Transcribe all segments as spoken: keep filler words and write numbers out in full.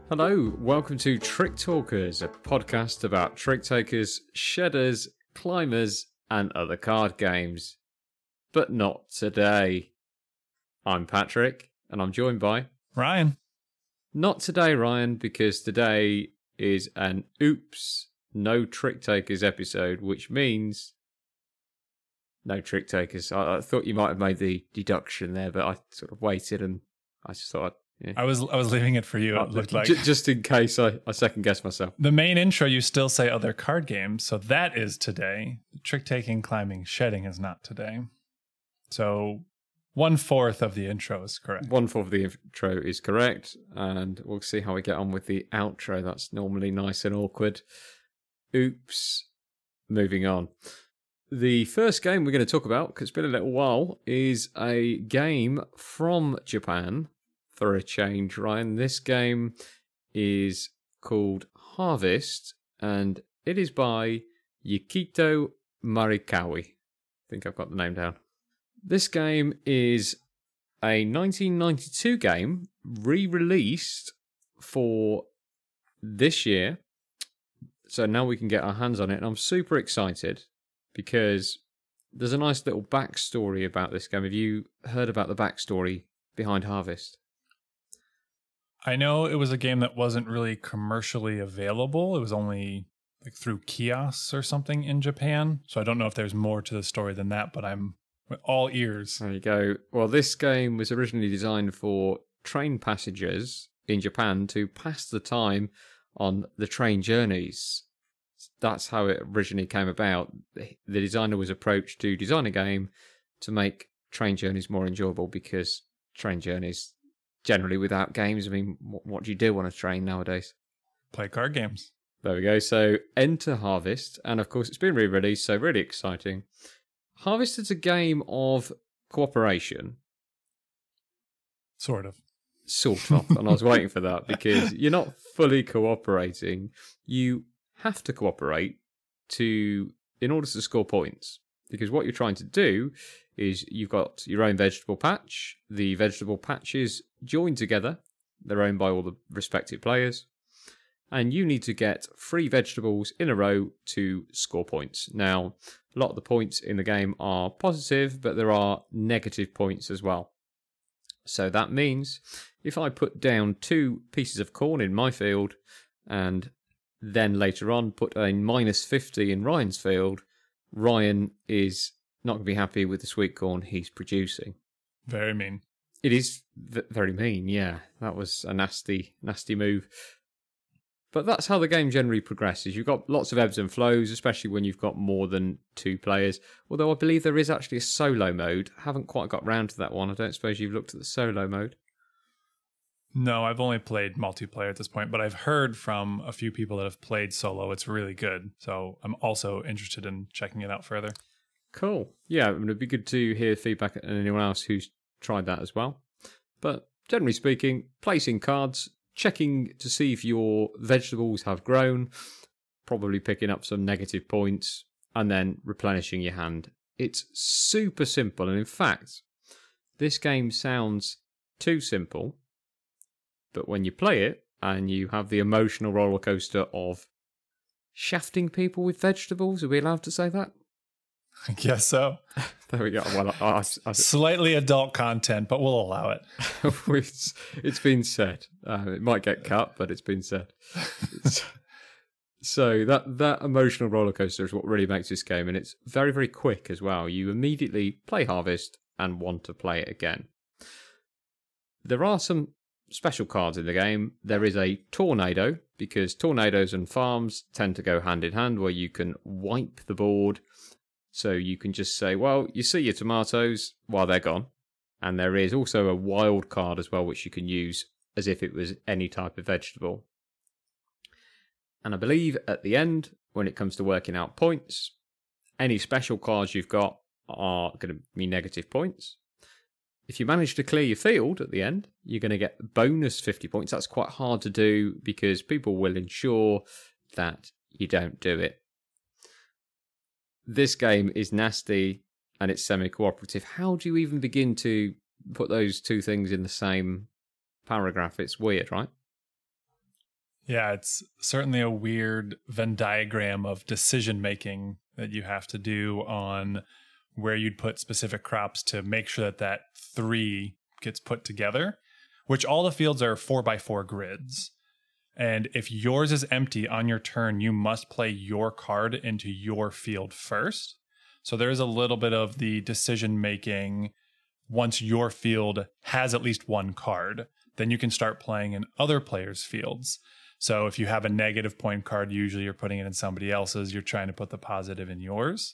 Hello, welcome to Trick Talkers, a podcast about trick takers, shedders, climbers, and other card games. But not today. I'm Patrick, and I'm joined by Ryan. Not today, Ryan, because today is an Oops, No Trick Takers episode, which means no trick takers. I, I thought you might have made the deduction there, but I sort of waited and I just thought I'd Yeah. I was I was leaving it for you. It looked like J- just in case I, I second guess myself. The main intro, you still say other card games, so that is today. Trick taking, climbing, shedding is not today. So one fourth of the intro is correct. One fourth of the intro is correct, and we'll see how we get on with the outro. That's normally nice and awkward. Oops. Moving on. The first game we're going to talk about, because it's been a little while, is a game from Japan. For a change, Ryan. This game is called Harvest, and it is by Yukito Marikawa. I think I've got the name down. This game is a nineteen ninety-two game re-released for this year. So now we can get our hands on it, and I'm super excited because there's a nice little backstory about this game. Have you heard about the backstory behind Harvest? I know it was a game that wasn't really commercially available. It was only like through kiosks or something in Japan. So I don't know if there's more to the story than that, but I'm all ears. There you go. Well, this game was originally designed for train passengers in Japan to pass the time on the train journeys. That's how it originally came about. The designer was approached to design a game to make train journeys more enjoyable because train journeys... generally without games, I mean, what do you do on a train nowadays? Play card games. There we go. So, enter Harvest. And of course, it's been re-released, so really exciting. Harvest is a game of cooperation. Sort of. Sort of. And I was waiting for that because you're not fully cooperating. You have to cooperate to in order to score points. Because what you're trying to do is you've got your own vegetable patch. The vegetable patches join together. They're owned by all the respective players. And you need to get three vegetables in a row to score points. Now, a lot of the points in the game are positive, but there are negative points as well. So that means if I put down two pieces of corn in my field and then later on put a minus fifty in Ryan's field, Ryan is not going to be happy with the sweet corn he's producing. Very mean. It is v- very mean, yeah. That was a nasty, nasty move. But that's how the game generally progresses. You've got lots of ebbs and flows, especially when you've got more than two players. Although I believe there is actually a solo mode. Haven't quite got round to that one. I don't suppose you've looked at the solo mode. No, I've only played multiplayer at this point, but I've heard from a few people that have played solo. It's really good. So I'm also interested in checking it out further. Cool. Yeah, I mean, it'd be good to hear feedback on anyone else who's tried that as well. But generally speaking, placing cards, checking to see if your vegetables have grown, probably picking up some negative points, and then replenishing your hand. It's super simple. And in fact, this game sounds too simple. But when you play it and you have the emotional roller coaster of shafting people with vegetables, are we allowed to say that? I guess so. There we go. Well, I, I, I, Slightly adult content, but we'll allow it. it's, it's been said. Uh, it might get cut, but it's been said. It's, so that that emotional roller coaster is what really makes this game, and it's very, very quick as well. You immediately play Harvest and want to play it again. There are some special cards in the game. There is a tornado, because tornadoes and farms tend to go hand in hand, where you can wipe the board. So you can just say, well, you see your tomatoes while they're gone. And there is also a wild card as well, which you can use as if it was any type of vegetable. And I believe at the end, when it comes to working out points, any special cards you've got are going to be negative points. If you manage to clear your field at the end, you're going to get bonus fifty points. That's quite hard to do because people will ensure that you don't do it. This game is nasty and it's semi-cooperative. How do you even begin to put those two things in the same paragraph? It's weird, right? Yeah, it's certainly a weird Venn diagram of decision making that you have to do on where you'd put specific crops to make sure that that three gets put together, which all the fields are four by four grids. And if yours is empty on your turn, you must play your card into your field first. So there's a little bit of the decision making once your field has at least one card. Then you can start playing in other players' fields. So if you have a negative point card, usually you're putting it in somebody else's. You're trying to put the positive in yours.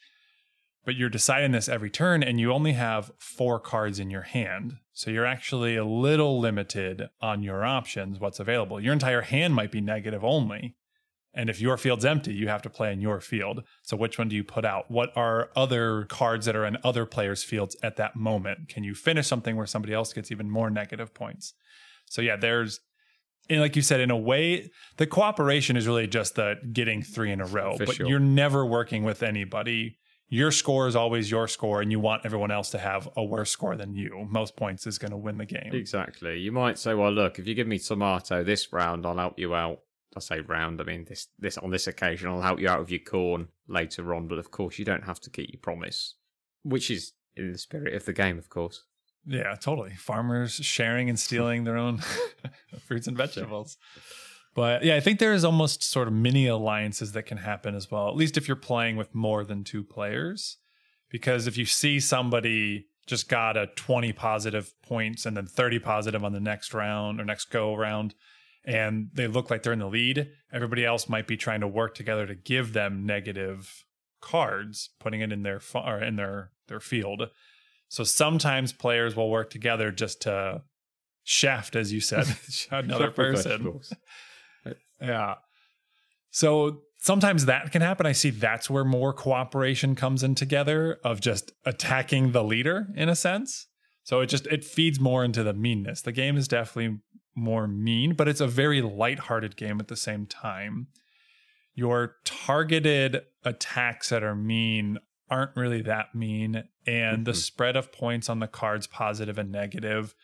But you're deciding this every turn, and you only have four cards in your hand. So you're actually a little limited on your options, what's available. Your entire hand might be negative only. And if your field's empty, you have to play in your field. So which one do you put out? What are other cards that are in other players' fields at that moment? Can you finish something where somebody else gets even more negative points? So yeah, there's, and like you said, in a way, the cooperation is really just the getting three in a row. For but sure. You're never working with anybody. Your score is always your score, and you want everyone else to have a worse score than you. Most points is going to win the game. Exactly. You might say, well, look, if you give me tomato this round, I'll help you out. I say round, I mean this this on this occasion, I'll help you out with your corn later on. But of course, you don't have to keep your promise, which is in the spirit of the game, of course. Yeah, totally. Farmers sharing and stealing their own fruits and vegetables. But yeah, I think there is almost sort of mini alliances that can happen as well, at least if you're playing with more than two players. Because if you see somebody just got a twenty positive points and then thirty positive on the next round or next go round, and they look like they're in the lead, everybody else might be trying to work together to give them negative cards, putting it in their or in their their field. So sometimes players will work together just to shaft, as you said, another person. Yeah. So sometimes that can happen. I see that's where more cooperation comes in together, of just attacking the leader in a sense. So it just, it feeds more into the meanness. The game is definitely more mean, but it's a very lighthearted game at the same time. Your targeted attacks that are mean aren't really that mean. And mm-hmm. the spread of points on the cards, positive and negative,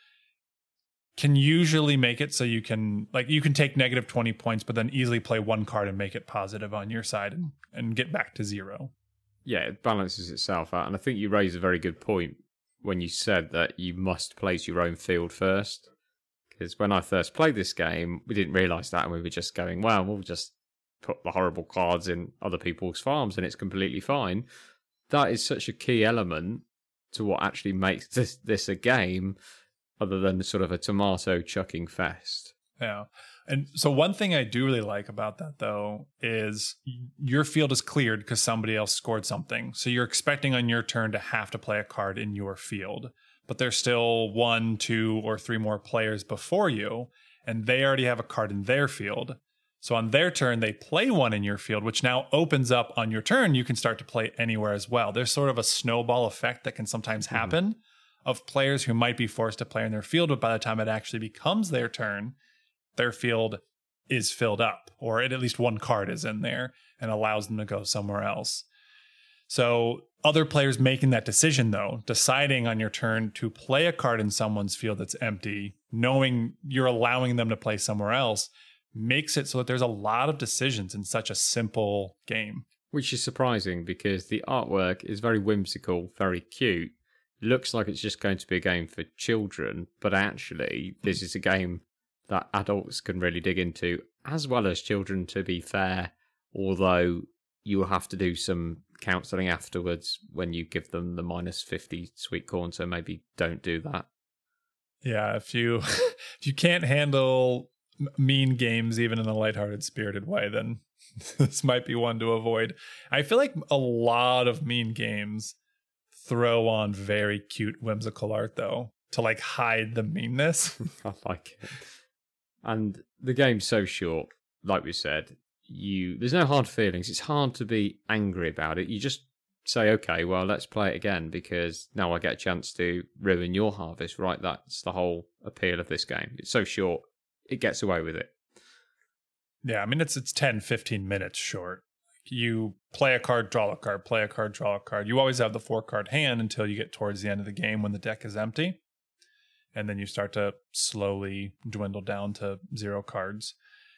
can usually make it so you can, like, you can take negative twenty points, but then easily play one card and make it positive on your side and, and get back to zero. Yeah, it balances itself out. And I think you raise a very good point when you said that you must place your own field first. Because when I first played this game, we didn't realise that, and we were just going, well, we'll just put the horrible cards in other people's farms and it's completely fine. That is such a key element to what actually makes this, this a game, other than sort of a tomato chucking fest. Yeah. And so one thing I do really like about that, though, is your field is cleared because somebody else scored something. So you're expecting on your turn to have to play a card in your field. But there's still one, two, or three more players before you, and they already have a card in their field. So on their turn, they play one in your field, which now opens up on your turn. You can start to play anywhere as well. There's sort of a snowball effect that can sometimes happen. Mm-hmm. Of players who might be forced to play in their field, but by the time it actually becomes their turn, their field is filled up, or at least one card is in there and allows them to go somewhere else. So other players making that decision, though, deciding on your turn to play a card in someone's field that's empty, knowing you're allowing them to play somewhere else, makes it so that there's a lot of decisions in such a simple game. Which is surprising because the artwork is very whimsical, very cute. Looks like it's just going to be a game for children, but actually this is a game that adults can really dig into, as well as children, to be fair, although you will have to do some counselling afterwards when you give them the minus fifty sweet corn, so maybe don't do that. Yeah, if you if you can't handle mean games even in a lighthearted, spirited way, then this might be one to avoid. I feel like a lot of mean games throw on very cute, whimsical art, though, to like hide the meanness. I like it. And the game's so short, like we said, you there's no hard feelings. It's hard to be angry about it. You just say, okay, well, let's play it again because now I get a chance to ruin your harvest, right? That's the whole appeal of this game. It's so short, it gets away with it. Yeah, I mean, it's it's ten, fifteen minutes short. You play a card, draw a card, play a card, draw a card. You always have the four card hand until you get towards the end of the game when the deck is empty. And then you start to slowly dwindle down to zero cards.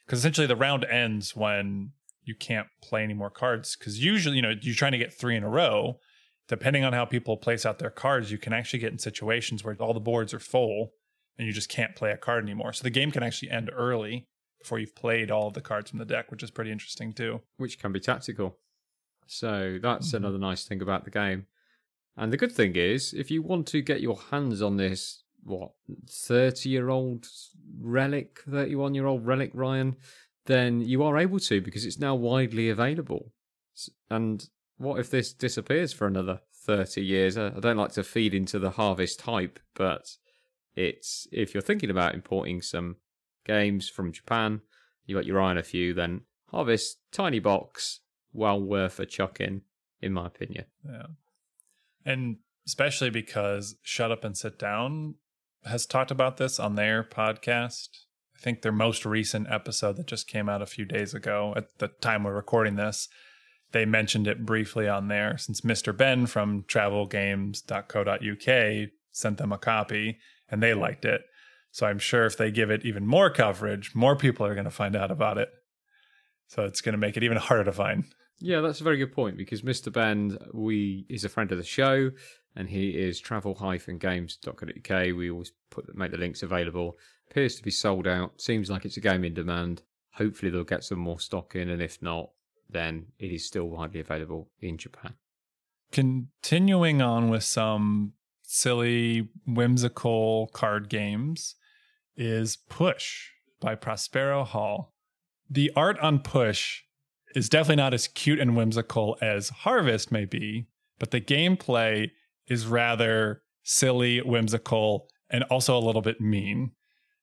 Because essentially the round ends when you can't play any more cards. Because usually, you know, you're trying to get three in a row. Depending on how people place out their cards, you can actually get in situations where all the boards are full and you just can't play a card anymore. So the game can actually end early before you've played all of the cards from the deck, which is pretty interesting too. Which can be tactical. So that's Mm-hmm. another nice thing about the game. And the good thing is, if you want to get your hands on this, what, thirty-year-old relic, thirty-one-year-old relic, Ryan, then you are able to, because it's now widely available. And what if this disappears for another thirty years? I don't like to feed into the Harvest hype, but it's if you're thinking about importing some games from Japan, you got your eye on a few, then Harvest, tiny box, well worth a chuck in, in my opinion. Yeah. And especially because Shut Up and Sit Down has talked about this on their podcast. I think their most recent episode that just came out a few days ago at the time we're recording this, they mentioned it briefly on there since Mister Ben from travel games dot co dot U K sent them a copy and they liked it. So I'm sure if they give it even more coverage, more people are going to find out about it. So it's going to make it even harder to find. Yeah, that's a very good point, because Mister Ben, we is a friend of the show, and he is travel dash games dot co dot U K. We always put make the links available. Appears to be sold out. Seems like it's a game in demand. Hopefully they'll get some more stock in, and if not, then it is still widely available in Japan. Continuing on with some silly, whimsical card games is Push by Prospero Hall. The art on Push is definitely not as cute and whimsical as Harvest may be, but the gameplay is rather silly, whimsical, and also a little bit mean.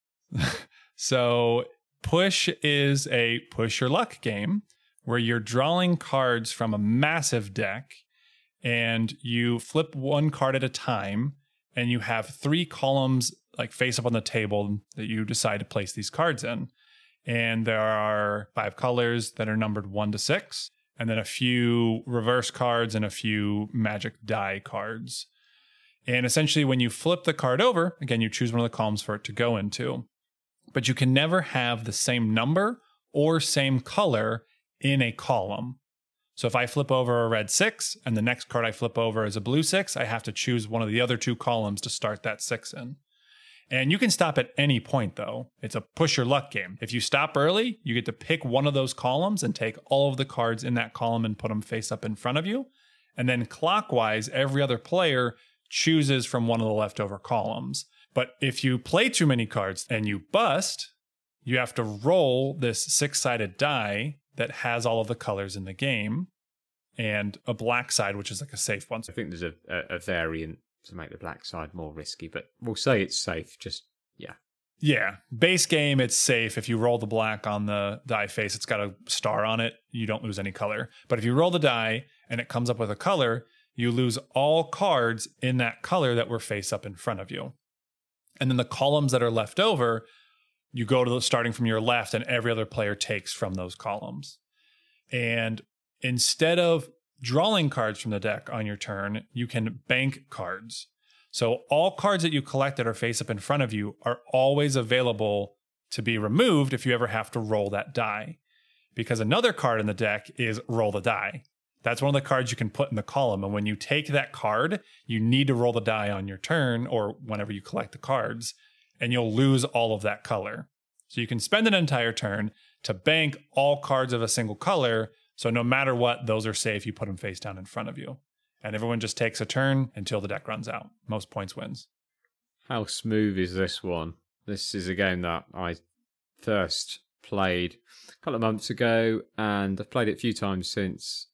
So Push is a push your luck game where you're drawing cards from a massive deck and you flip one card at a time and you have three columns like face up on the table that you decide to place these cards in. And there are five colors that are numbered one to six, and then a few reverse cards and a few magic die cards. And essentially, when you flip the card over, again, you choose one of the columns for it to go into. But you can never have the same number or same color in a column. So if I flip over a red six and the next card I flip over is a blue six, I have to choose one of the other two columns to start that six in. And you can stop at any point, though. It's a push your luck game. If you stop early, you get to pick one of those columns and take all of the cards in that column and put them face up in front of you. And then clockwise, every other player chooses from one of the leftover columns. But if you play too many cards and you bust, you have to roll this six-sided die that has all of the colors in the game and a black side, which is like a safe one. I think there's a, a, a variant to make the black side more risky, but we'll say it's safe. Just, yeah. Yeah. Base game, it's safe. If you roll the black on the die face, it's got a star on it. You don't lose any color. But if you roll the die and it comes up with a color, you lose all cards in that color that were face up in front of you. And then the columns that are left over, you go to the, starting from your left, and every other player takes from those columns. And instead of drawing cards from the deck on your turn, you can bank cards. So all cards that you collect that are face up in front of you are always available to be removed if you ever have to roll that die. Because another card in the deck is roll the die. That's one of the cards you can put in the column. And when you take that card, you need to roll the die on your turn or whenever you collect the cards, and you'll lose all of that color. So you can spend an entire turn to bank all cards of a single color. So no matter what, those are safe. You put them face down in front of you. And everyone just takes a turn until the deck runs out. Most points wins. How smooth is this one? This is a game that I first played a couple of months ago, and I've played it a few times since.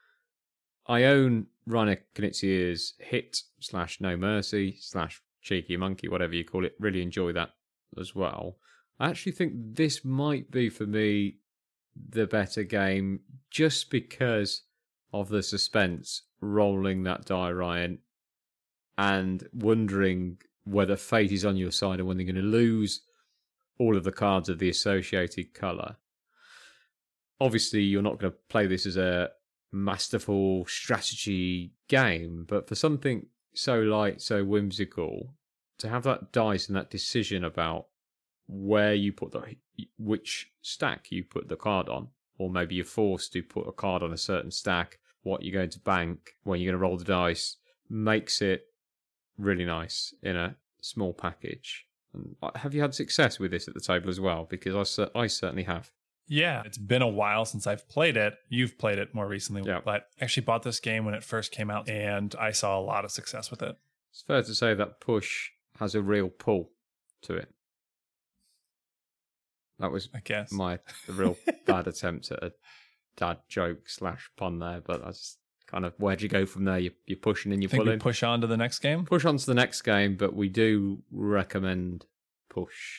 I own Reiner Knizia's Hit slash No Mercy slash Cheeky Monkey, whatever you call it. Really enjoy that as well. I actually think this might be, for me, the better game, just because of the suspense rolling that die, Ryan, and wondering whether fate is on your side and when they're going to lose all of the cards of the associated colour. Obviously, you're not going to play this as a masterful strategy game, but for something so light, so whimsical, to have that dice and that decision about where you put the which stack you put the card on, or maybe you're forced to put a card on a certain stack, what you're going to bank, when you're going to roll the dice, makes it really nice in a small package. And have you had success with this at the table as well? Because I, I certainly have. Yeah, it's been a while since I've played it. You've played it more recently, yeah. but I actually bought this game when it first came out, and I saw a lot of success with it. It's fair to say that Push has a real pull to it. That was I guess. my real bad attempt at a dad joke slash pun there, but I just kind of, where'd you go from there? You're, you're pushing and you're Think pulling. we push on to the next game? Push on to the next game, but we do recommend Push.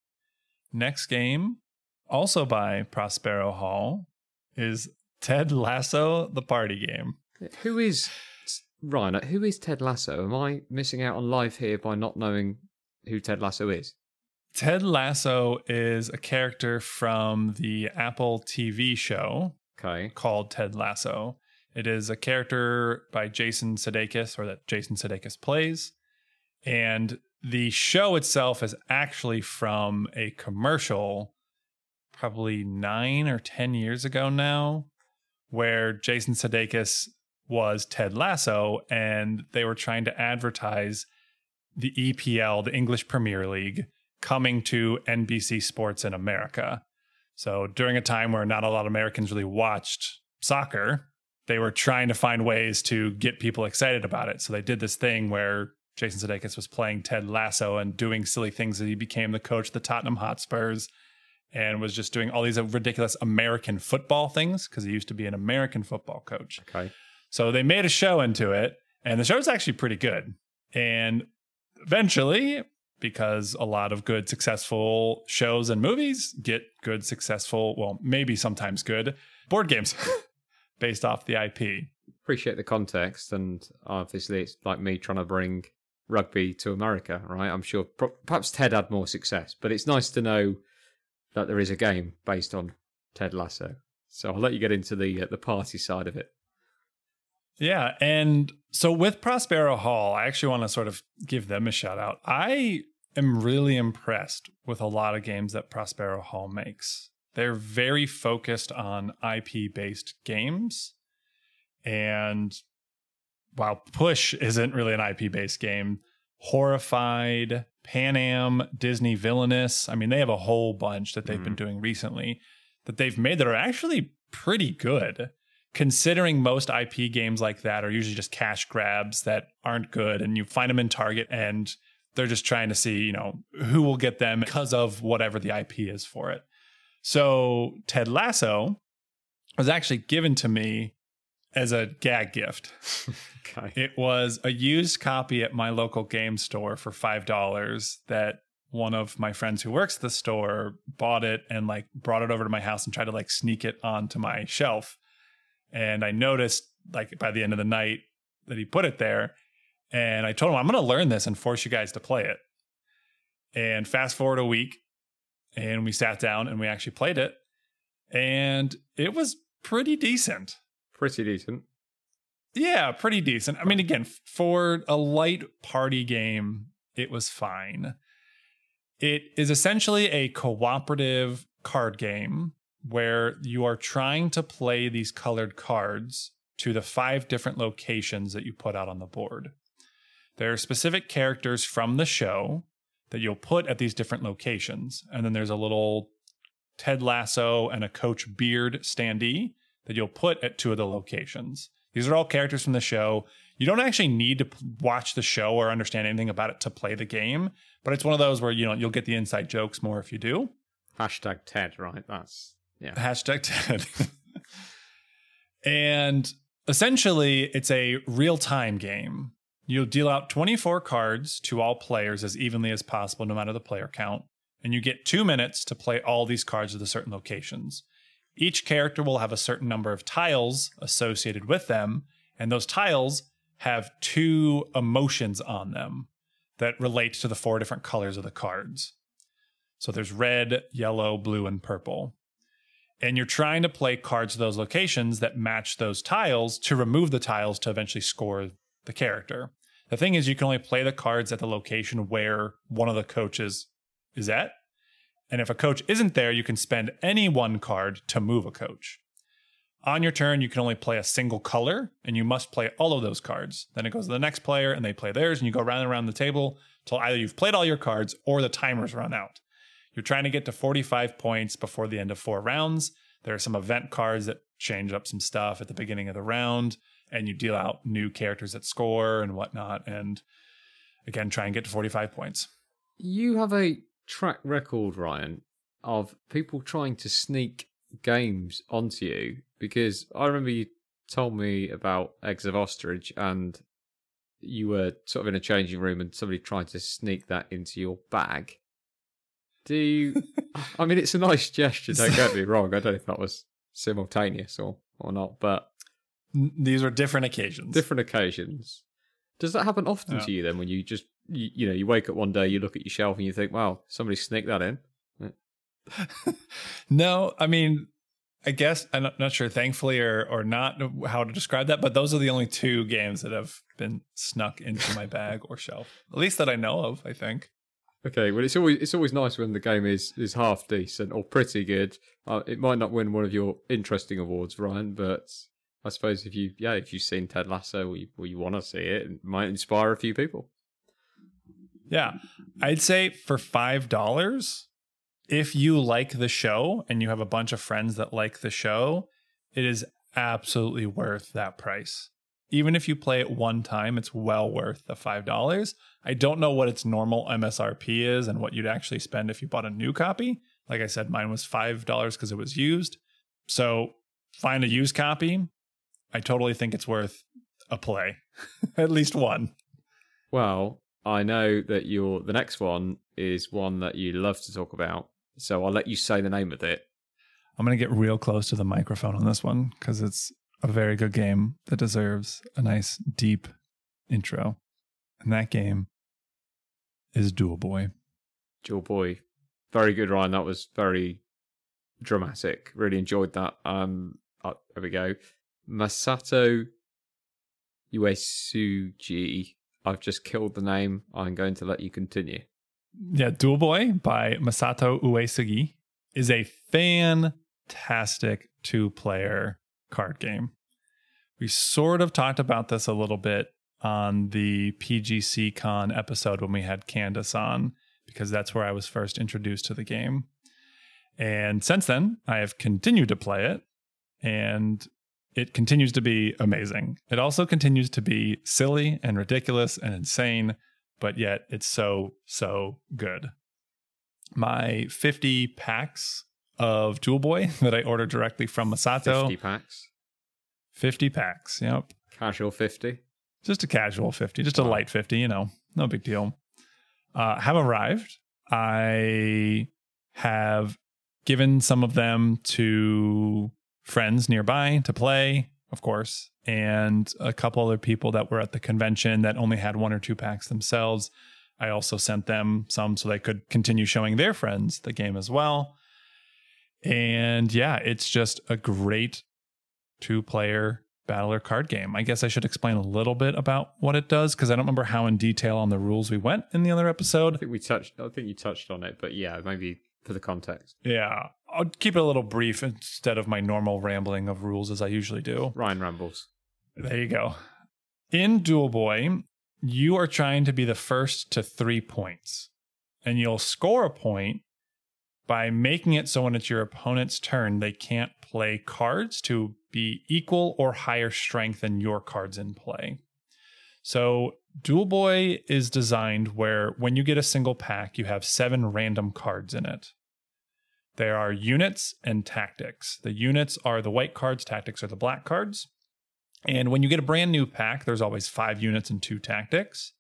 Next game, also by Prospero Hall, is Ted Lasso, the party game. Who is, Ryan, who is Ted Lasso? Am I missing out on life here by not knowing who Ted Lasso is? Ted Lasso is a character from the Apple T V show okay. called Ted Lasso. It is a character by Jason Sudeikis, or that Jason Sudeikis plays. And the show itself is actually from a commercial probably nine or ten years ago now, where Jason Sudeikis was Ted Lasso, and they were trying to advertise the E P L, the English Premier League, coming to N B C Sports in America. So during a time where not a lot of Americans really watched soccer, they were trying to find ways to get people excited about it. So they did this thing where Jason Sudeikis was playing Ted Lasso and doing silly things. He became the coach of the Tottenham Hotspurs and was just doing all these ridiculous American football things because he used to be an American football coach. Okay. So they made a show into it, and the show's actually pretty good. And eventually, because a lot of good, successful shows and movies get good, successful, well, maybe sometimes good, board games based off the I P. Appreciate the context, and obviously it's like me trying to bring rugby to America, right? I'm sure pro- perhaps Ted had more success, but it's nice to know that there is a game based on Ted Lasso. So I'll let you get into the uh, the party side of it. Yeah, and so with Prospero Hall, I actually want to sort of give them a shout out. I am really impressed with a lot of games that Prospero Hall makes. They're very focused on I P-based games. And while Push isn't really an I P-based game, Horrified, Pan Am, Disney Villainous, I mean, they have a whole bunch that they've mm. been doing recently that they've made that are actually pretty good, considering most I P games like that are usually just cash grabs that aren't good, and you find them in Target and they're just trying to see, you know, who will get them because of whatever the I P is for it. So Ted Lasso was actually given to me as a gag gift. Okay. It was a used copy at my local game store for five dollars that one of my friends who works at the store bought it and like brought it over to my house and tried to like sneak it onto my shelf. And I noticed like by the end of the night that he put it there, and I told him, I'm going to learn this and force you guys to play it. And fast forward a week, and we sat down and we actually played it, and it was pretty decent. Pretty decent. Yeah, pretty decent. I mean, again, for a light party game, it was fine. It is essentially a cooperative card game where you are trying to play these colored cards to the five different locations that you put out on the board. There are specific characters from the show that you'll put at these different locations. And then there's a little Ted Lasso and a Coach Beard standee that you'll put at two of the locations. These are all characters from the show. You don't actually need to watch the show or understand anything about it to play the game, but it's one of those where, you know, you'll get the inside jokes more if you do. Hashtag Ted, right? That's, yeah. Hashtag Ted. And essentially, it's a real-time game. You'll deal out twenty-four cards to all players as evenly as possible, no matter the player count. And you get two minutes to play all these cards at the certain locations. Each character will have a certain number of tiles associated with them, and those tiles have two emotions on them that relate to the four different colors of the cards. So there's red, yellow, blue, and purple. And you're trying to play cards to those locations that match those tiles to remove the tiles to eventually score the character. The thing is, you can only play the cards at the location where one of the coaches is at. And if a coach isn't there, you can spend any one card to move a coach. On your turn, you can only play a single color, and you must play all of those cards. Then it goes to the next player, and they play theirs, and you go round and around the table until either you've played all your cards or the timers run out. You're trying to get to forty-five points before the end of four rounds. There are some event cards that change up some stuff at the beginning of the round, and you deal out new characters that score and whatnot, and again, try and get to forty-five points. You have a track record, Ryan, of people trying to sneak games onto you, because I remember you told me about Eggs of Ostrich and you were sort of in a changing room and somebody tried to sneak that into your bag. Do you... I mean, it's a nice gesture, don't get me wrong. I don't know if that was simultaneous or, or not, but... These are different occasions. Different occasions. Does that happen often Yeah. to you then, when you just, you, you know, you wake up one day, you look at your shelf and you think, wow, somebody sneaked that in? No, I mean, I guess I'm not, not sure, thankfully or or not, how to describe that, but those are the only two games that have been snuck into my bag or shelf, at least that I know of, I think. Okay, well, it's always it's always nice when the game is, is half decent or pretty good. Uh, it might not win one of your interesting awards, Ryan, but I suppose if you yeah if you've seen Ted Lasso or you, or you want to see it, it might inspire a few people. Yeah, I'd say for five dollars, if you like the show and you have a bunch of friends that like the show, it is absolutely worth that price. Even if you play it one time, it's well worth the five dollars. I don't know what its normal M S R P is and what you'd actually spend if you bought a new copy. Like I said, mine was five dollars because it was used. So find a used copy. I totally think it's worth a play. At least one. Well, I know that your the next one is one that you love to talk about, so I'll let you say the name of it. I'm going to get real close to the microphone on this one because it's a very good game that deserves a nice, deep intro. And that game is Dual Boy. Dual Boy. Very good, Ryan. That was very dramatic. Really enjoyed that. Um, oh, there we go. Masato Uesugi. I've just killed the name. I'm going to let you continue. Yeah, Dual Boy by Masato Uesugi is a fantastic two-player card game. We sort of talked about this a little bit on the P G C Con episode when we had Candace on, because that's where I was first introduced to the game. And since then, I have continued to play it, and it continues to be amazing. It also continues to be silly and ridiculous and insane, but yet it's so, so good. My fifty packs of Dual Boy that I ordered directly from Masato. fifty packs. fifty packs, yep. Casual fifty. Just a casual fifty, just a Wow. light fifty, you know, no big deal. Uh, have arrived. I have given some of them to friends nearby to play, of course, and a couple other people that were at the convention that only had one or two packs themselves. I also sent them some so they could continue showing their friends the game as well. And yeah, it's just a great two-player battler card game. I guess I should explain a little bit about what it does, because I don't remember how in detail on the rules we went in the other episode. I think we touched. I think you touched on it, but yeah, maybe for the context. Yeah, I'll keep it a little brief instead of my normal rambling of rules as I usually do. Ryan rambles. There you go. In Dual Boy, you are trying to be the first to three points, and you'll score a point by making it so when it's your opponent's turn, they can't play cards to be equal or higher strength than your cards in play. So Dual Boy is designed where when you get a single pack, you have seven random cards in it. There are units and tactics. The units are the white cards, tactics are the black cards. And when you get a brand new pack, there's always five units and two tactics.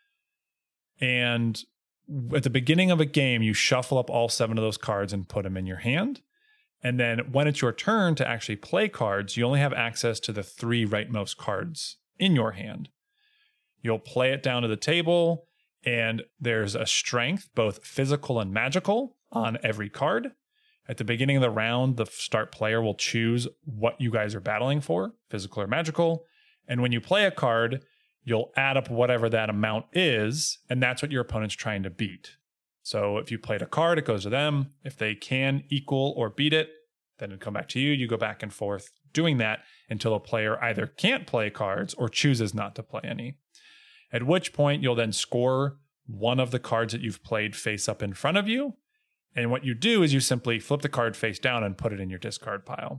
And at the beginning of a game, you shuffle up all seven of those cards and put them in your hand. And then when it's your turn to actually play cards, you only have access to the three rightmost cards in your hand. You'll play it down to the table, and there's a strength, both physical and magical, on every card. At the beginning of the round, the start player will choose what you guys are battling for, physical or magical. And when you play a card, you'll add up whatever that amount is, and that's what your opponent's trying to beat. So if you played a card, it goes to them. If they can equal or beat it, then it'd come back to you. You go back and forth doing that until a player either can't play cards or chooses not to play any. At which point you'll then score one of the cards that you've played face up in front of you. And what you do is you simply flip the card face down and put it in your discard pile.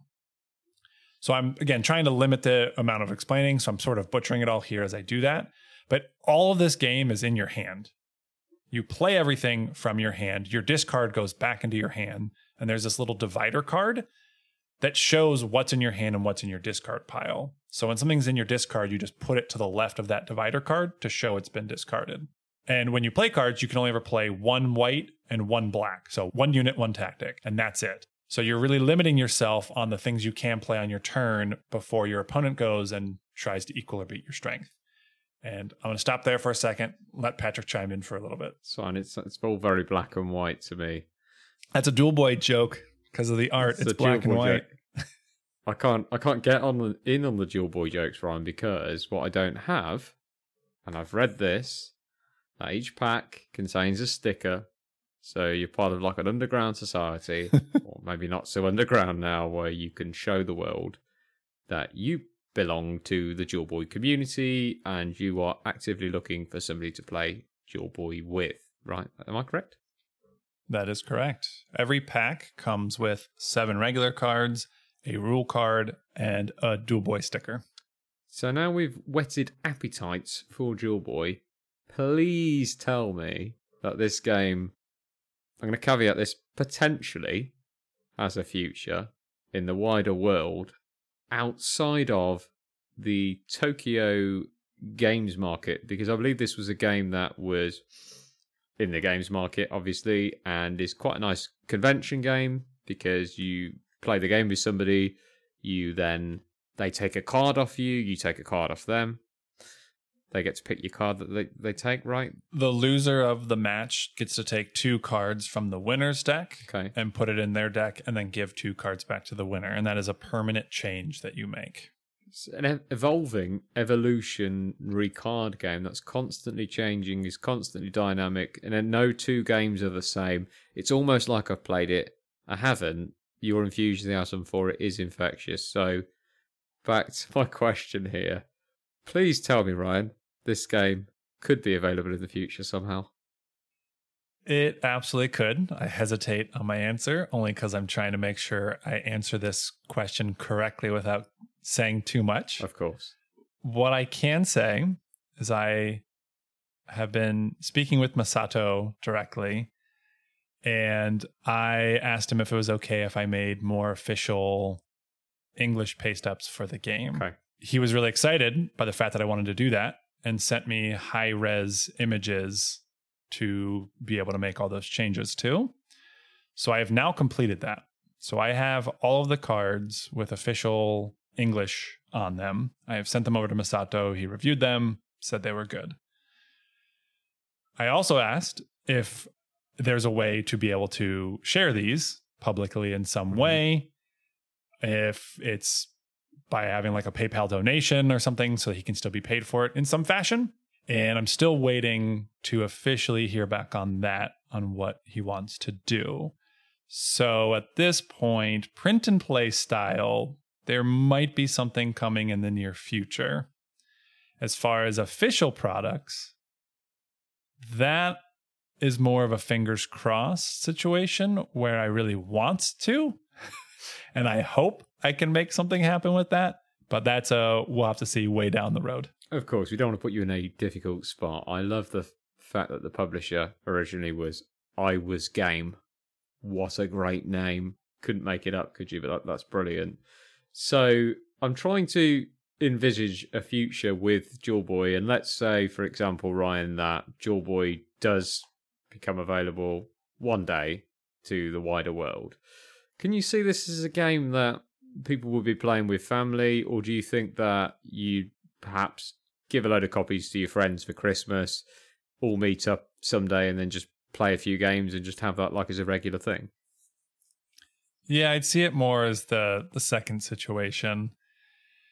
So I'm, again, trying to limit the amount of explaining, so I'm sort of butchering it all here as I do that. But all of this game is in your hand. You play everything from your hand. Your discard goes back into your hand. And there's this little divider card that shows what's in your hand and what's in your discard pile. So when something's in your discard, you just put it to the left of that divider card to show it's been discarded. And when you play cards, you can only ever play one white and one black. So one unit, one tactic, and that's it. So you're really limiting yourself on the things you can play on your turn before your opponent goes and tries to equal or beat your strength. And I'm going to stop there for a second, let Patrick chime in for a little bit. It's fine. It's, it's all very black and white to me. That's a Dual Boy joke because of the art. It's, it's black and white. I can't I can't get on the, in on the Dual Boy jokes, Ryan, because what I don't have, and I've read this, that each pack contains a sticker. So you're part of like an underground society, or maybe not so underground now, where you can show the world that you belong to the Dual Boy community and you are actively looking for somebody to play Dual Boy with, right? Am I correct? That is correct. Every pack comes with seven regular cards, a rule card, and a Dual Boy sticker. So now we've whetted appetites for Dual Boy. Please tell me that this game, I'm going to caveat this, potentially has a future in the wider world outside of the Tokyo games market, because I believe this was a game that was in the games market, obviously, and is quite a nice convention game because you play the game with somebody, you then, they take a card off you, you take a card off them. They get to pick your card that they, they take, right? The loser of the match gets to take two cards from the winner's deck okay. and put it in their deck and then give two cards back to the winner. And that is a permanent change that you make. It's an evolving, evolutionary card game that's constantly changing, is constantly dynamic, and then no two games are the same. It's almost like I've played it. I haven't. Your enthusiasm for it is infectious. So, back to my question here. Please tell me, Ryan, this game could be available in the future somehow. It absolutely could. I hesitate on my answer only because I'm trying to make sure I answer this question correctly without saying too much. Of course. What I can say is I have been speaking with Masato directly, and I asked him if it was okay if I made more official English paste ups for the game. Okay. He was really excited by the fact that I wanted to do that and sent me high-res images to be able to make all those changes too. So I have now completed that. So I have all of the cards with official English on them. I have sent them over to Masato. He reviewed them, said they were good. I also asked if there's a way to be able to share these publicly in some mm-hmm. way, if it's by having like a PayPal donation or something so he can still be paid for it in some fashion. And I'm still waiting to officially hear back on that, on what he wants to do. So at this point, print and play style, there might be something coming in the near future. As far as official products, that is more of a fingers crossed situation where I really want to. And I hope I can make something happen with that. But that's a, we'll have to see way down the road. Of course, we don't want to put you in a difficult spot. I love the f- fact that the publisher originally was I Was Game. What a great name. Couldn't make it up, could you? But that, that's brilliant. So I'm trying to envisage a future with Dual Boy. And let's say, for example, Ryan, that Dual Boy does become available one day to the wider world. Can you see this as a game that people will be playing with family, or do you think that you perhaps give a load of copies to your friends for Christmas, all meet up someday and then just play a few games and just have that like as a regular thing? Yeah, I'd see it more as the the second situation.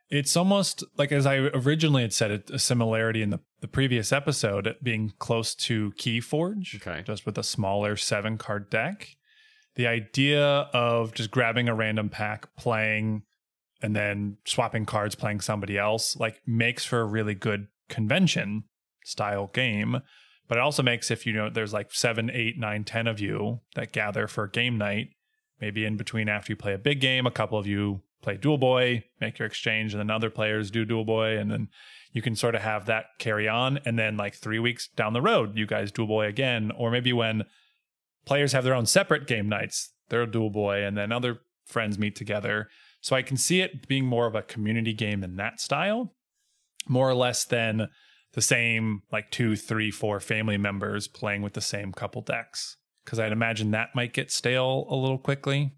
It's almost like, as I originally had said, a similarity in the, the previous episode, it being close to Keyforge, Okay. just with a smaller seven card deck. The idea of just grabbing a random pack, playing, and then swapping cards, playing somebody else, like makes for a really good convention style game. But it also makes, if you know, there's like seven, eight, nine, ten of you that gather for game night, maybe in between after you play a big game, a couple of you play Dual Boy, make your exchange, and then other players do Dual Boy, and then you can sort of have that carry on. And then like three weeks down the road, you guys Dual Boy again, or maybe when players have their own separate game nights, they're a Dual Boy, and then other friends meet together. So I can see it being more of a community game in that style, more or less than the same like two, three, four family members playing with the same couple decks. Because I'd imagine that might get stale a little quickly.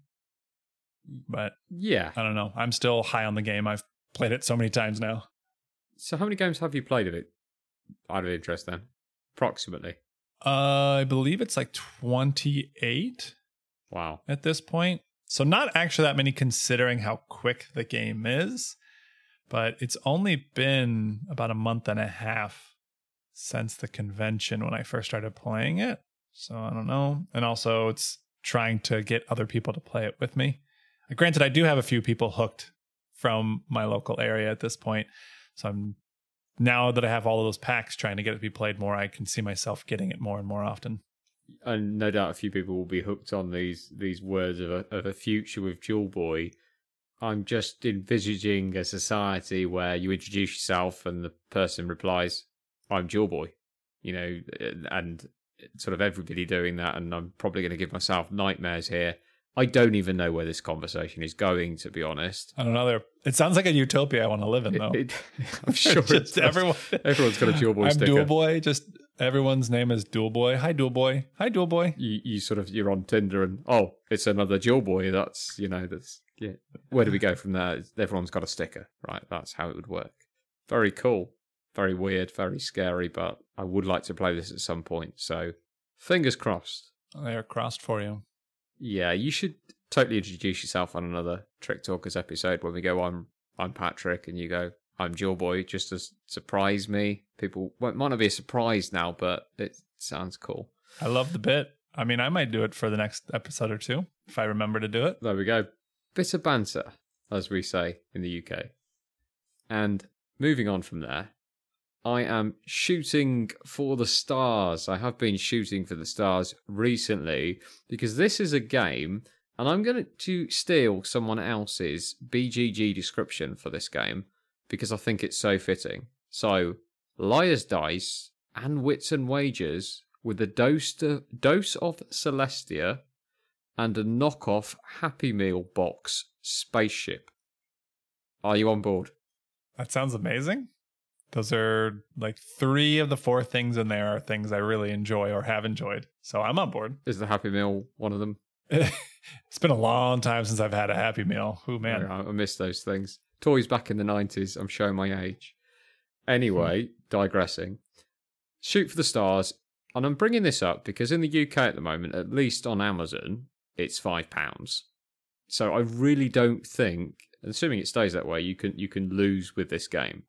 But Yeah. I don't know. I'm still high on the game. I've played it so many times now. So how many games have you played of it? Out of interest then. Approximately. Uh, I believe it's like twenty-eight Wow. at this point. So not actually that many considering how quick the game is. But it's only been about a month and a half since the convention when I first started playing it. So I don't know. And also it's trying to get other people to play it with me. Granted, I do have a few people hooked from my local area at this point. So I'm now that I have all of those packs trying to get it to be played more, I can see myself getting it more and more often. And no doubt a few people will be hooked on these these words of a, of a future with Dual Boy. I'm just envisaging a society where you introduce yourself and the person replies, I'm Dual Boy. You know, and sort of everybody doing that, and I'm probably going to give myself nightmares here. I don't even know where this conversation is going, to be honest. I don't know. It sounds like a utopia I want to live in, though. It, it, I'm sure just it's everyone, everyone's got a Dual Boy I'm sticker. Dual Boy. Just everyone's name is Dual Boy. Hi, Dual Boy. Hi, Dual Boy. You, you sort of you're on Tinder and oh, it's another Dual Boy. That's you know that's yeah. Where do we go from there? Everyone's got a sticker, right? That's how it would work. Very cool, very weird, very scary. But I would like to play this at some point. So fingers crossed. They're crossed for you. Yeah, you should totally introduce yourself on another Trick Talkers episode when we go, I'm I'm Patrick, and you go, I'm Dual Boy, just to surprise me. People, well, it might not be a surprise now, but it sounds cool. I love the bit. I mean, I might do it for the next episode or two if I remember to do it. There we go. Bit of banter, as we say in the U K. And moving on from there, I am shooting for the stars. I have been shooting for the stars recently because this is a game, and I'm going to steal someone else's B G G description for this game because I think it's so fitting. So, Liar's Dice and Wits and Wagers with a dose, to, dose of Celestia and a knockoff Happy Meal box spaceship. Are you on board? That sounds amazing. Those are like three of the four things in there are things I really enjoy or have enjoyed. So I'm on board. Is the Happy Meal one of them? It's been a long time since I've had a Happy Meal. Ooh, man. I miss those things. Toys back in the nineties. I'm showing my age. Anyway, digressing. Shoot for the Stars. And I'm bringing this up because in the U K at the moment, at least on Amazon, it's five pounds. So I really don't think, assuming it stays that way, you can you can lose with this game.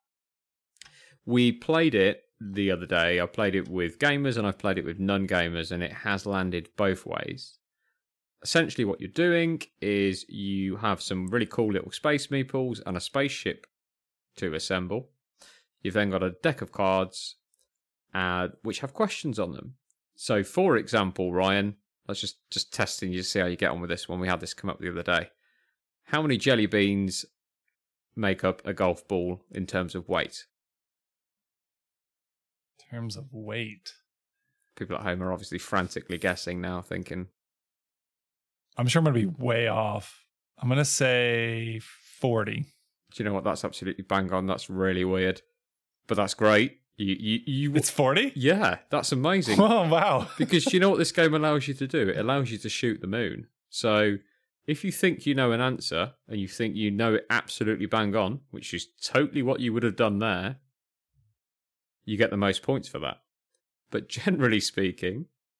We played it the other day. I played it with gamers and I've played it with non-gamers, and it has landed both ways. Essentially what you're doing is you have some really cool little space meeples and a spaceship to assemble. You've then got a deck of cards uh, which have questions on them. So for example, Ryan, let's just, just testing you to see how you get on with this one. We had this come up the other day. How many jelly beans make up a golf ball in terms of weight? In terms of weight. People at home are obviously frantically guessing now, thinking. I'm sure I'm going to be way off. I'm going to say forty. Do you know what? That's absolutely bang on. That's really weird. But that's great. You, you, you. It's forty? Yeah, that's amazing. Oh, wow. Because you know what this game allows you to do? It allows you to shoot the moon. So if you think you know an answer and you think you know it absolutely bang on, which is totally what you would have done there, you get the most points for that. But generally speaking,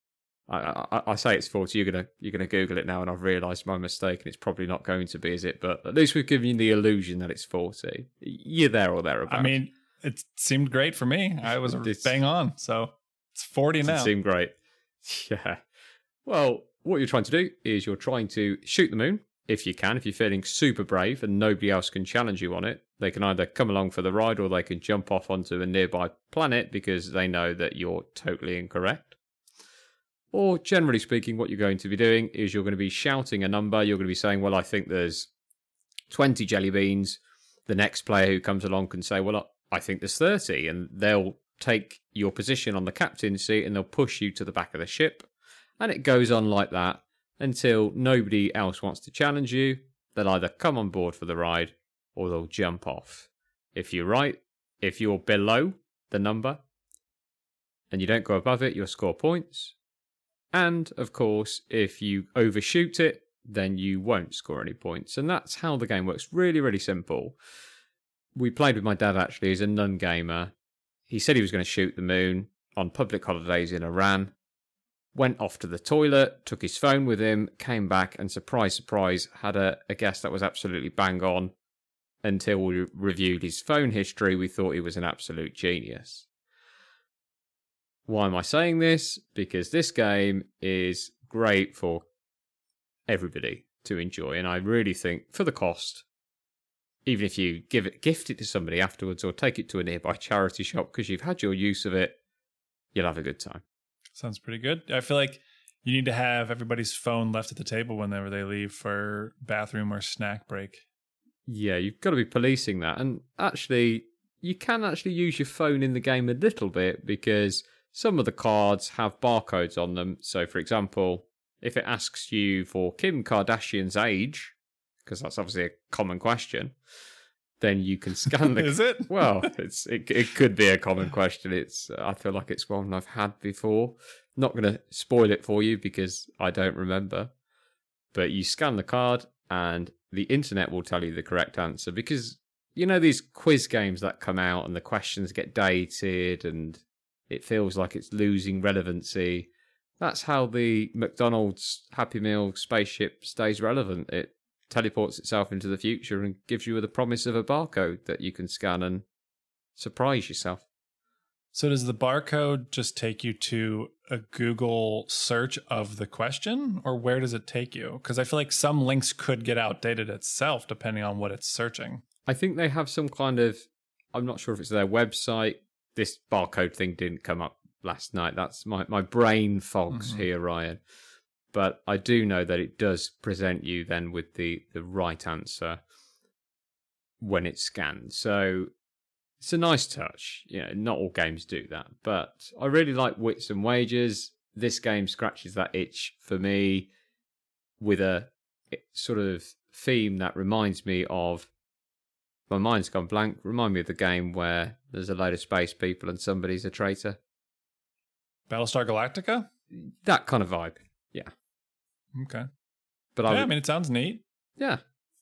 I, I, I say it's forty. You're gonna you're gonna Google it now, and I've realised my mistake, and it's probably not going to be, is it? But at least we've given you the illusion that it's forty. You're there or thereabouts. I mean, it seemed great for me. I was It's- bang on. So it's forty It now. seemed great. Yeah. Well, what you're trying to do is you're trying to shoot the moon, if you can. If you're feeling super brave and nobody else can challenge you on it, they can either come along for the ride or they can jump off onto a nearby planet because they know that you're totally incorrect. Or, generally speaking, what you're going to be doing is you're going to be shouting a number. You're going to be saying, well, I think there's twenty jelly beans. The next player who comes along can say, well, I think there's thirty. And they'll take your position on the captain's seat and they'll push you to the back of the ship. And it goes on like that until nobody else wants to challenge you. They'll either come on board for the ride or they'll jump off. If you're right, if you're below the number and you don't go above it, you'll score points. And, of course, if you overshoot it, then you won't score any points. And that's how the game works. Really, really simple. We played with my dad, actually, as a non-gamer. He said he was going to shoot the moon on public holidays in Iran. Went off to the toilet, took his phone with him, came back, and surprise, surprise, had a, a guess that was absolutely bang on. Until we reviewed his phone history, we thought he was an absolute genius. Why am I saying this? Because this game is great for everybody to enjoy, and I really think for the cost, even if you give it, gift it to somebody afterwards or take it to a nearby charity shop because you've had your use of it, you'll have a good time. Sounds pretty good. I feel like you need to have everybody's phone left at the table whenever they leave for bathroom or snack break. Yeah, you've got to be policing that. And actually, you can actually use your phone in the game a little bit because some of the cards have barcodes on them. So, for example, if it asks you for Kim Kardashian's age, because that's obviously a common question, then you can scan the... Is it? Well, it's it, it could be a common question. It's I feel like it's one I've had before. Not going to spoil it for you because I don't remember. But you scan the card and the internet will tell you the correct answer because, you know, these quiz games that come out and the questions get dated and it feels like it's losing relevancy. That's how the McDonald's Happy Meal spaceship stays relevant. It teleports itself into the future and gives you the promise of a barcode that you can scan and surprise yourself. So does the barcode just take you to a Google search of the question, or where does it take you? Because I feel like some links could get outdated itself depending on what it's searching. I think they have some kind of, I'm not sure if it's their website. This barcode thing didn't come up last night. That's my, my brain fogs mm-hmm. here, Ryan. But I do know that it does present you then with the, the right answer when it's scanned. So it's a nice touch. You know, not all games do that. But I really like Wits and Wagers. This game scratches that itch for me with a sort of theme that reminds me of, my mind's gone blank, remind me of the game where there's a load of space people and somebody's a traitor. Battlestar Galactica? That kind of vibe, yeah. Okay. But yeah, I, would, I mean, it sounds neat. Yeah.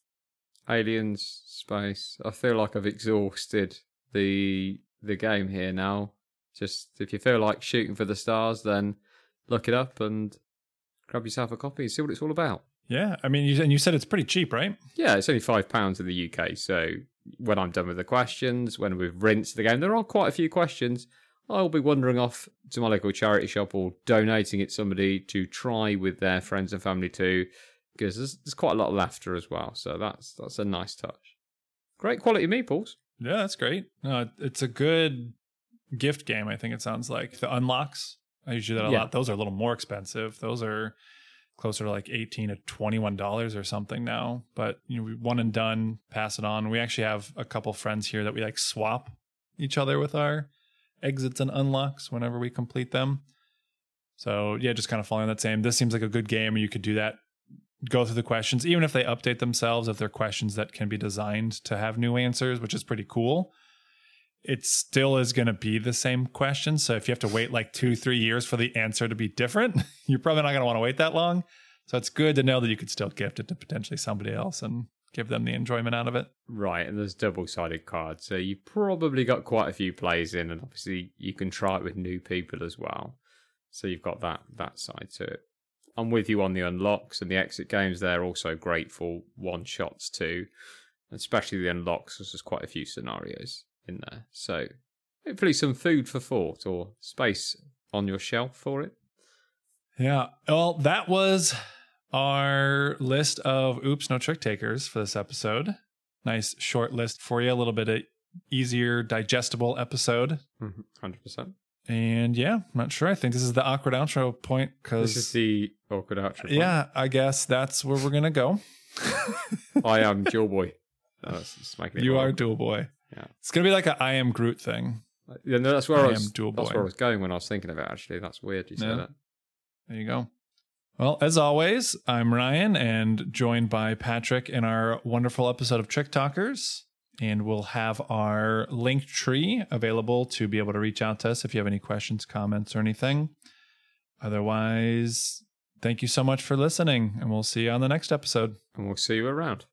Aliens, space. I feel like I've exhausted the the game here now. Just, if you feel like shooting for the stars, then look it up and grab yourself a copy and see what it's all about. Yeah, I mean, you, and you said it's pretty cheap, right? Yeah, it's only five pounds in the U K, so when I'm done with the questions, when we've rinsed the game, there are quite a few questions. I'll be wandering off to my local charity shop or donating it to somebody to try with their friends and family too, because there's, there's quite a lot of laughter as well. So that's that's a nice touch. Great quality meeples. Yeah, that's great. No, it's a good gift game, I think it sounds like. The unlocks, I usually do that a Yeah. lot. Those are a little more expensive. Those are closer to like eighteen to twenty-one dollars or something now. But you know, we one and done, pass it on. We actually have a couple friends here that we like swap each other with our exits and unlocks whenever we complete them. So yeah, just kind of following that same. This seems like a good game where you could do that. Go through the questions, even if they update themselves, if they're questions that can be designed to have new answers, which is pretty cool. It still is going to be the same question. So if you have to wait like two, three years for the answer to be different, you're probably not going to want to wait that long. So it's good to know that you could still gift it to potentially somebody else and give them the enjoyment out of it. Right, and there's double-sided cards, so you probably got quite a few plays in, and obviously you can try it with new people as well. So you've got that that side to it. I'm with you on the unlocks and the exit games. They're also great for one shots too, especially the unlocks. Because there's quite a few scenarios in there. So hopefully some food for thought or space on your shelf for it. Yeah. Well, that was our list of Oops, No Trick Takers for this episode. Nice short list for you. A little bit of easier, digestible episode. Mm-hmm. one hundred percent. And yeah, I'm not sure. I think this is the awkward outro point because this is the awkward outro point. Yeah, I guess that's where we're going to go. I am Dual Boy. That's just making it you wrong. are Dual Boy. Yeah. It's going to be like a I am Groot thing. Yeah, no, that's where I, I was, am Dual that's Boy. where I was going when I was thinking of it, actually. That's weird you said Yeah. that. There you go. Well, as always, I'm Ryan and joined by Patrick in our wonderful episode of Trick Talkers. And we'll have our link tree available to be able to reach out to us if you have any questions, comments, or anything. Otherwise, thank you so much for listening, and we'll see you on the next episode. And we'll see you around.